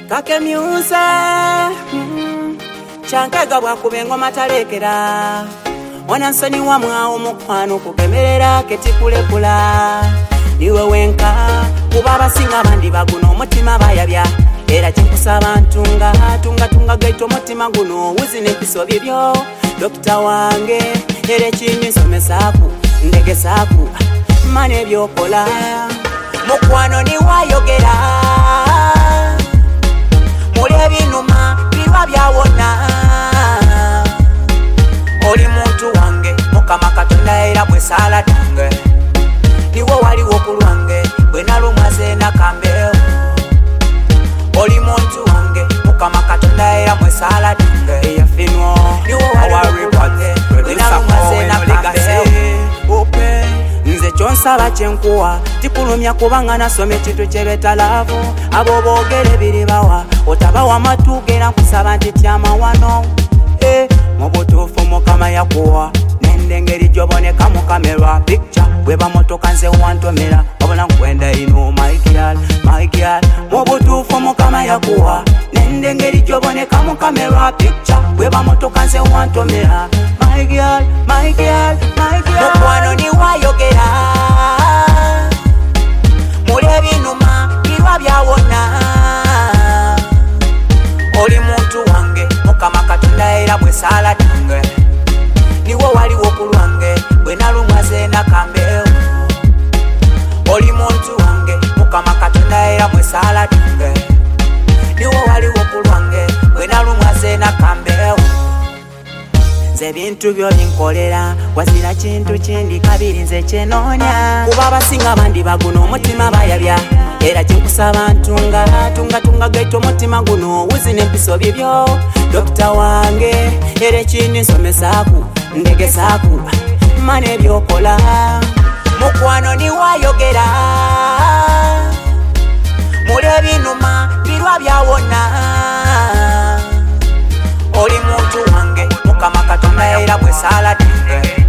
kakemyusa chankega bwakubengo matalekera wanansoni wa mwawo mukwano kugemerera ketikulekula niwe wenka kuba abasinga abandi baguno omutima bayabya era kyenkusaba tunga gaito omutima guno wuzina empiso byebyo dokita wange era ekindi nsomesaaku ndegesaaku mana ebyokola mukwano niwayogera muli ebinuma birwa byawona oli muntu wange mukama katonda era bwesala tange niwo waliwo ku lwange bwe nalumaze nakambeho oli muntu wange mukama katonda era mwesala tange eyafinwo niwo waliwo ku lwange bwe nalumaze nakambeho nze kyonsaba kyenkuwa tikulumya kubanga nasoma ekintu kyebetalavu abo boogere biri bawa otabawa matugera nkusaba nti tyamawano mu butuufu mukama yakuwa nendengeri gyoboneka mu kamera picture bweba motoka nze wantomera wabona nkwenda ino my girl mu butuufu mukama yakuwa nendengeri gyoboneka mu kamera picture bweba motoka nze wantomera my girl mukwano niwayogera muli ebinuma birwa byawona oli muntu wange mukama katonda era bwesala tange niwo waliwo ku lwange bwe nalumaze nakambeho oli muntu wange mukama katonda era mwesala tange niwo waliwo ku lwange bwe nalumaze nakambeho nze bintu byobinkolera wazira kintu kindi kabiri nze kyenoonya kuba abasinga abandi baguno omutima bayabya era kyenkusaba tunga gaito omutima guno wuzina empiso byebyo dokita wange era ekindi nsomesaaku ndegesaaku mana ebyokola mukwano niwayogera muli ebinuma birwa byawona oli muntu wange mukama katonda era bwesala tange